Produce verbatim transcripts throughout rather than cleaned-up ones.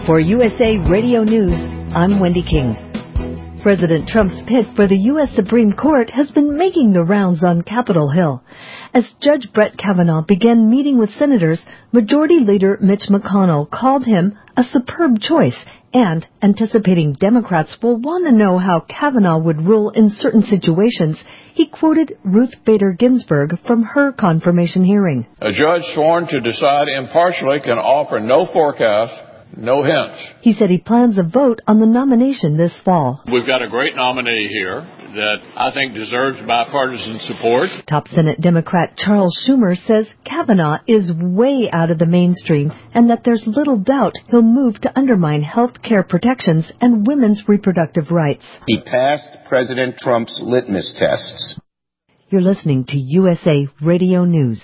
For U S A Radio News, I'm Wendy King. President Trump's pick for the U S Supreme Court has been making the rounds on Capitol Hill. As Judge Brett Kavanaugh began meeting with senators, Majority Leader Mitch McConnell called him a superb choice and, anticipating Democrats will want to know how Kavanaugh would rule in certain situations, he quoted Ruth Bader Ginsburg from her confirmation hearing. A judge sworn to decide impartially can offer no forecast, no hints. He said he plans a vote on the nomination this fall. We've got a great nominee here that I think deserves bipartisan support. Top Senate Democrat Charles Schumer says Kavanaugh is way out of the mainstream and that there's little doubt he'll move to undermine health care protections and women's reproductive rights. He passed President Trump's litmus tests. You're listening to U S A Radio News.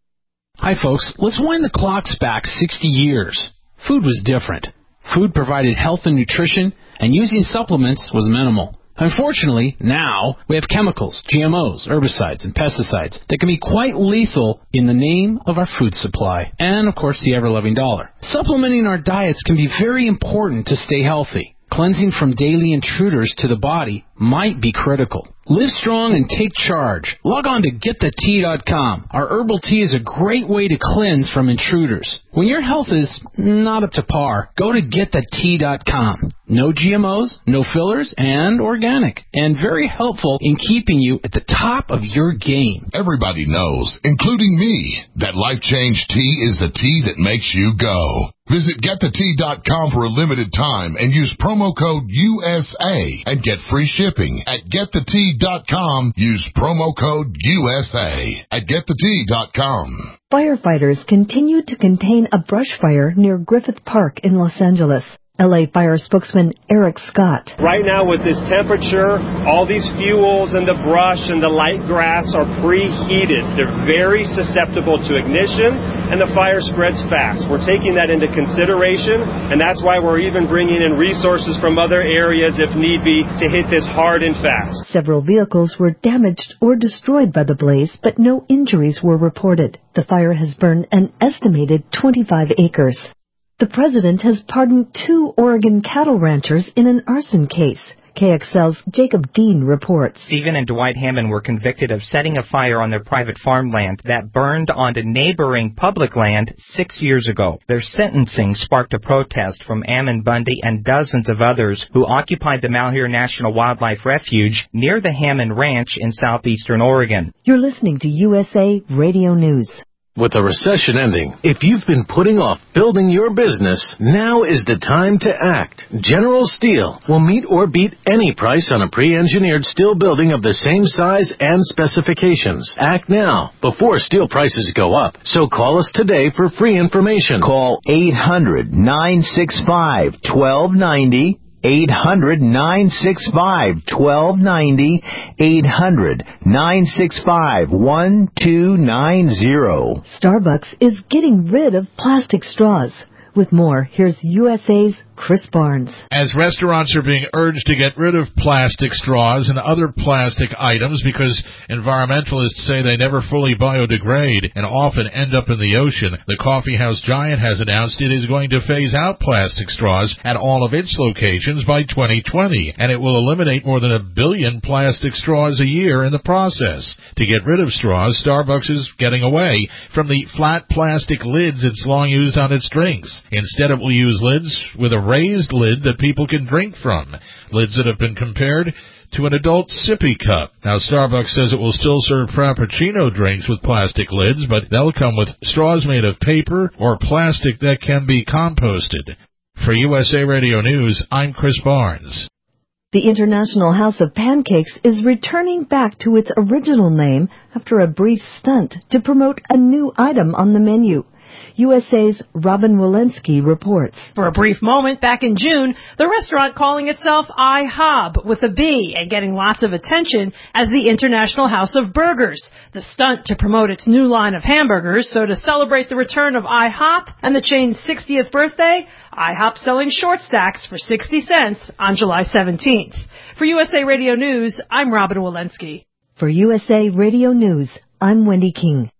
Hi, folks. Let's wind the clocks back sixty years. Food was different. Food provided health and nutrition, and using supplements was minimal. Unfortunately, now we have chemicals, G M Os, herbicides, and pesticides that can be quite lethal in the name of our food supply and, of course, the ever-loving dollar. Supplementing our diets can be very important to stay healthy. Cleansing from daily intruders to the body might be critical. Live strong and take charge. Log on to get the tea dot com. Our herbal tea is a great way to cleanse from intruders. When your health is not up to par, go to get the tea dot com. No G M Os, no fillers, and organic. And very helpful in keeping you at the top of your game. Everybody knows, including me, that Life Change Tea is the tea that makes you go. Visit get the tea dot com for a limited time and use promo code U S A and get free shipping. At get the tea dot com, use promo code U S A at get the tea dot com. Firefighters continue to contain a brush fire near Griffith Park in Los Angeles. L A Fire spokesman Eric Scott. Right now with this temperature, all these fuels and the brush and the light grass are preheated. They're very susceptible to ignition and the fire spreads fast. We're taking that into consideration and that's why we're even bringing in resources from other areas if need be to hit this hard and fast. Several vehicles were damaged or destroyed by the blaze, but no injuries were reported. The fire has burned an estimated twenty-five acres. The president has pardoned two Oregon cattle ranchers in an arson case. K X L's Jacob Dean reports. Stephen and Dwight Hammond were convicted of setting a fire on their private farmland that burned onto neighboring public land six years ago. Their sentencing sparked a protest from Ammon Bundy and dozens of others who occupied the Malheur National Wildlife Refuge near the Hammond Ranch in southeastern Oregon. You're listening to U S A Radio News. With the recession ending, if you've been putting off building your business, now is the time to act. General Steel will meet or beat any price on a pre-engineered steel building of the same size and specifications. Act now, before steel prices go up. So call us today for free information. Call eight hundred, nine six five, one two nine zero. eight hundred, nine six five, one two nine zero. eight hundred, nine six five, one two nine zero. Starbucks is getting rid of plastic straws. With more, here's U S A's Chris Barnes. As restaurants are being urged to get rid of plastic straws and other plastic items because environmentalists say they never fully biodegrade and often end up in the ocean, the coffeehouse giant has announced it is going to phase out plastic straws at all of its locations by twenty twenty, and it will eliminate more than a billion plastic straws a year in the process. To get rid of straws, Starbucks is getting away from the flat plastic lids it's long used on its drinks. Instead, it will use lids with a raised lid that people can drink from, lids that have been compared to an adult sippy cup. Now, Starbucks says it will still serve Frappuccino drinks with plastic lids, but they'll come with straws made of paper or plastic that can be composted. For U S A Radio News, I'm Chris Barnes. The International House of Pancakes is returning back to its original name after a brief stunt to promote a new item on the menu. U S A's Robin Walensky reports. For a brief moment back in June, the restaurant calling itself IHOB with a B and getting lots of attention as the International House of Burgers, the stunt to promote its new line of hamburgers. So to celebrate the return of IHOP and the chain's sixtieth birthday, IHOP selling short stacks for sixty cents on July seventeenth. For U S A Radio News, I'm Robin Walensky. For U S A Radio News, I'm Wendy King.